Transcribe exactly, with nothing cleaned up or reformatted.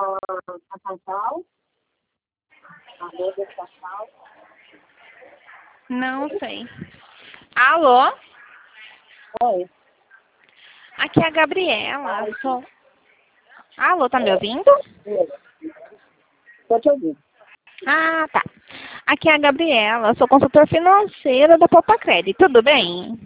a Cacau? A Rede Cacau? Não sei. Alô? Oi. Aqui é a Gabriela. Eu sou... Alô, tá me ouvindo? Estou te ouvindo. Ah, tá. Aqui é a Gabriela. Eu sou consultor financeira da Popacred. Tudo bem?